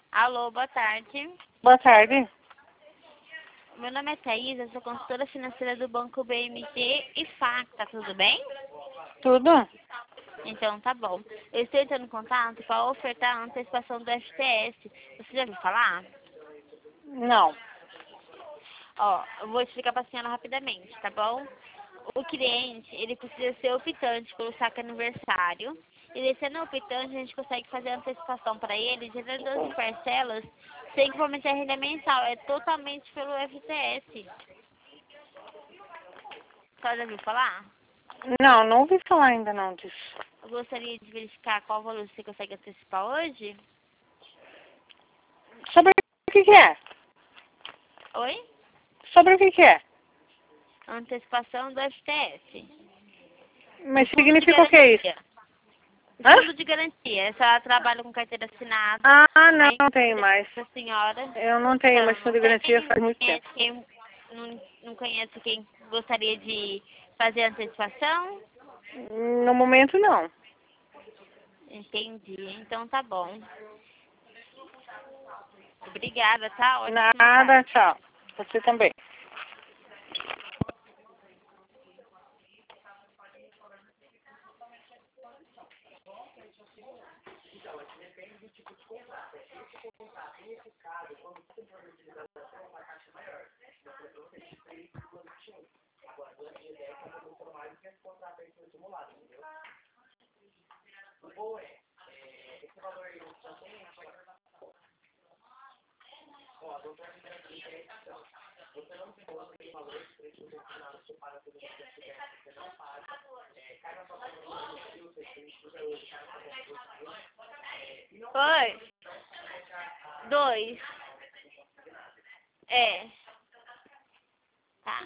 Alô, boa tarde. Boa tarde. Meu nome é Thaís, eu sou consultora financeira do Banco BMG e FAC, tá tudo bem? Tudo? Então tá bom. Eu estou entrando em contato para ofertar a antecipação do FTS. Você já ouviu falar? Não. Ó, eu vou explicar para a senhora rapidamente, tá bom? O cliente, ele precisa ser optante pelo saque aniversário. E sendo optante, a gente consegue fazer a antecipação para ele de até 12 parcelas sem comprometer a renda mensal. É totalmente pelo FTS. A senhora já ouviu falar? Não ouvi falar ainda não disso. Eu gostaria de verificar qual valor você consegue antecipar hoje. Sobre o que é? Oi? Sobre o que é? Antecipação do FTS. Mas Do fundo de significa o que é isso? garantia. Hã? Fundo de garantia. A senhora trabalha com carteira assinada. Ah, Aí, não tenho mais. a senhora, Eu não a tenho senhora mais fundo não de garantia tem, faz muito tempo. não conhece quem gostaria de fazer a antecipação? No momento, não. Entendi. Então tá bom. Obrigada, tá? Ótima Nada, tarde. tchau. Você também. Oi. 2. É. Tá.